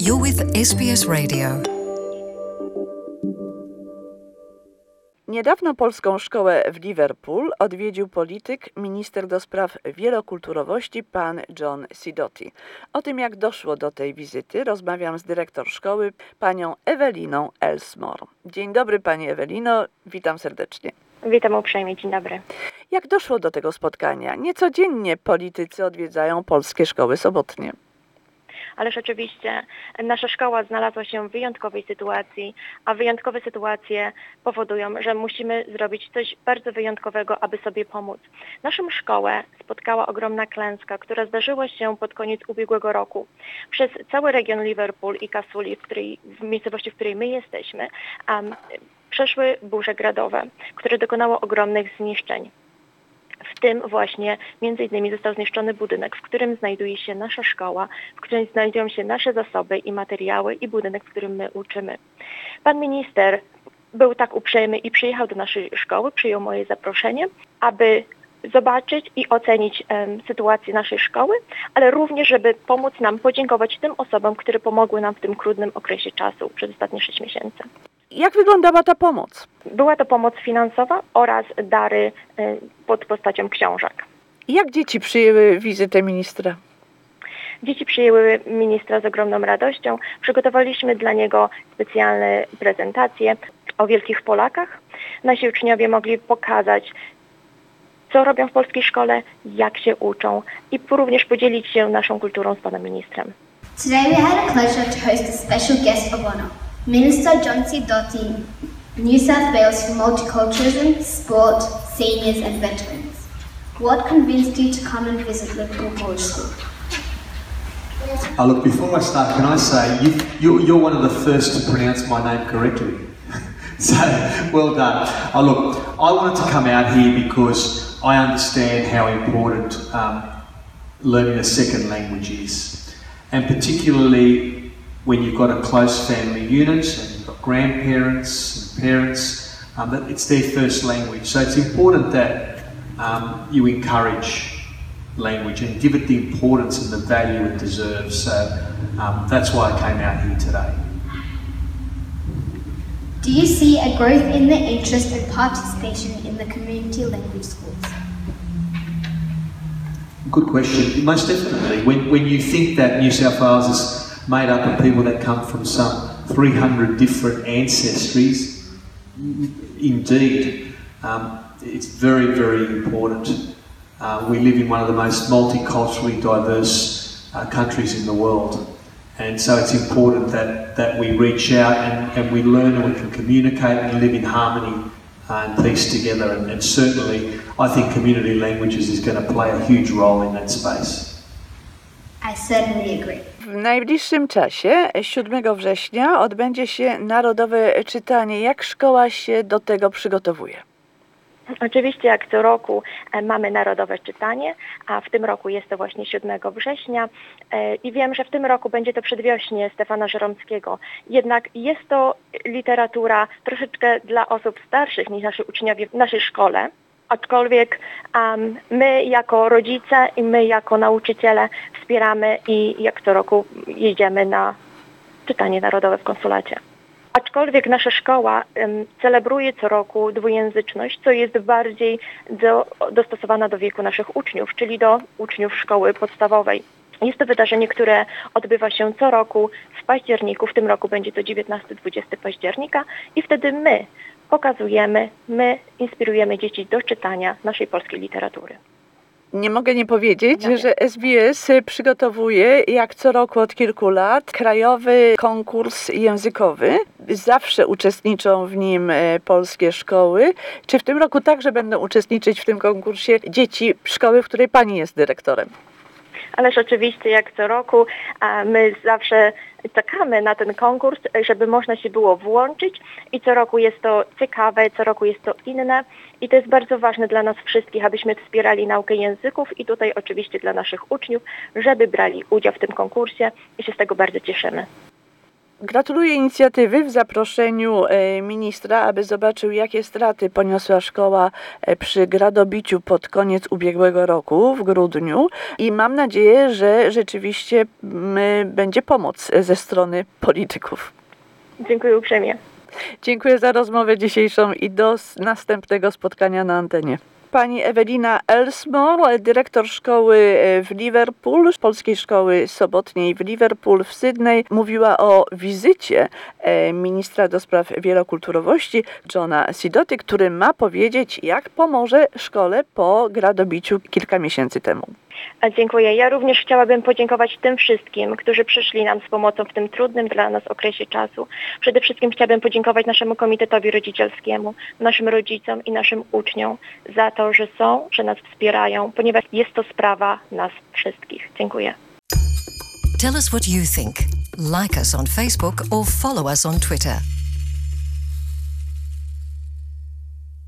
You're with SBS Radio. Niedawno polską szkołę w Liverpool odwiedził polityk, minister do spraw wielokulturowości pan John Sidoti. O tym, jak doszło do tej wizyty, rozmawiam z dyrektor szkoły, panią Eweliną Elsmore. Dzień dobry pani Ewelino, witam serdecznie. Witam uprzejmie, dzień dobry. Jak doszło do tego spotkania? Niecodziennie politycy odwiedzają polskie szkoły sobotnie. Ależ oczywiście nasza szkoła znalazła się w wyjątkowej sytuacji, a wyjątkowe sytuacje powodują, że musimy zrobić coś bardzo wyjątkowego, aby sobie pomóc. Naszą szkołę spotkała ogromna klęska, która zdarzyła się pod koniec ubiegłego roku. Przez cały region Liverpool i Casuli, w miejscowości, w której my jesteśmy, przeszły burze gradowe, które dokonało ogromnych zniszczeń. W tym właśnie między innymi został zniszczony budynek, w którym znajduje się nasza szkoła, w którym znajdują się nasze zasoby i materiały i budynek, w którym my uczymy. Pan minister był tak uprzejmy i przyjechał do naszej szkoły, przyjął moje zaproszenie, aby zobaczyć i ocenić sytuację naszej szkoły, ale również, żeby pomóc nam podziękować tym osobom, które pomogły nam w tym trudnym okresie czasu przez ostatnie 6 miesięcy. Jak wyglądała ta pomoc? Była to pomoc finansowa oraz dary pod postacią książek. Jak dzieci przyjęły wizytę ministra? Dzieci przyjęły ministra z ogromną radością. Przygotowaliśmy dla niego specjalne prezentacje o wielkich Polakach. Nasi uczniowie mogli pokazać, co robią w polskiej szkole, jak się uczą i również podzielić się naszą kulturą z panem ministrem. Today we had a pleasure to host a special guest of honor, Minister John Sidoti, New South Wales for Multiculturalism, Sport, Seniors and Veterans. What convinced you to come and visit Liverpool College School? Look, before I start, can I say you're one of the first to pronounce my name correctly. So, well done. Look, I wanted to come out here because I understand how important learning a second language is. And particularly when you've got a close family unit and you've got grandparents and parents, that it's their first language. So it's important that you encourage language and give it the importance and the value it deserves. So that's why I came out here today. Do you see a growth in the interest and participation in the community language schools? Good question. Most definitely. When you think that New South Wales is made up of people that come from some 300 different ancestries, indeed, it's very, very important. We live in one of the most multiculturally diverse countries in the world, and so it's important that we reach out and we learn and we can communicate and live in harmony and peace together, and certainly I think community languages is going to play a huge role in that space. I certainly agree. W najbliższym czasie, 7 września, odbędzie się narodowe czytanie. Jak szkoła się do tego przygotowuje? Oczywiście jak co roku mamy narodowe czytanie, a w tym roku jest to właśnie 7 września i wiem, że w tym roku będzie to Przedwiośnie Stefana Żeromskiego. Jednak jest to literatura troszeczkę dla osób starszych niż nasi uczniowie w naszej szkole. Aczkolwiek my jako rodzice i my jako nauczyciele wspieramy i jak co roku jedziemy na czytanie narodowe w konsulacie. Aczkolwiek nasza szkoła celebruje co roku dwujęzyczność, co jest bardziej dostosowana do wieku naszych uczniów, czyli do uczniów szkoły podstawowej. Jest to wydarzenie, które odbywa się co roku w październiku, w tym roku będzie to 19-20 października i wtedy my inspirujemy dzieci do czytania naszej polskiej literatury. Nie mogę nie powiedzieć, że SBS przygotowuje jak co roku od kilku lat krajowy konkurs językowy. Zawsze uczestniczą w nim polskie szkoły. Czy w tym roku także będą uczestniczyć w tym konkursie dzieci szkoły, w której pani jest dyrektorem? Ależ oczywiście jak co roku my zawsze czekamy na ten konkurs, żeby można się było włączyć i co roku jest to ciekawe, co roku jest to inne i to jest bardzo ważne dla nas wszystkich, abyśmy wspierali naukę języków i tutaj oczywiście dla naszych uczniów, żeby brali udział w tym konkursie i się z tego bardzo cieszymy. Gratuluję inicjatywy w zaproszeniu ministra, aby zobaczył, jakie straty poniosła szkoła przy gradobiciu pod koniec ubiegłego roku, w grudniu, i mam nadzieję, że rzeczywiście będzie pomoc ze strony polityków. Dziękuję uprzejmie. Dziękuję za rozmowę dzisiejszą i do następnego spotkania na antenie. Pani Ewelina Elsmore, dyrektor szkoły w Liverpool, Polskiej Szkoły Sobotniej w Liverpool w Sydney, mówiła o wizycie ministra do spraw wielokulturowości Johna Sidoty, który ma powiedzieć, jak pomoże szkole po gradobiciu kilka miesięcy temu. Dziękuję. Ja również chciałabym podziękować tym wszystkim, którzy przyszli nam z pomocą w tym trudnym dla nas okresie czasu. Przede wszystkim chciałabym podziękować naszemu komitetowi rodzicielskiemu, naszym rodzicom i naszym uczniom za to, że są, że nas wspierają, ponieważ jest to sprawa nas wszystkich. Dziękuję. Tell us what you think. Like us on Facebook or follow us on Twitter.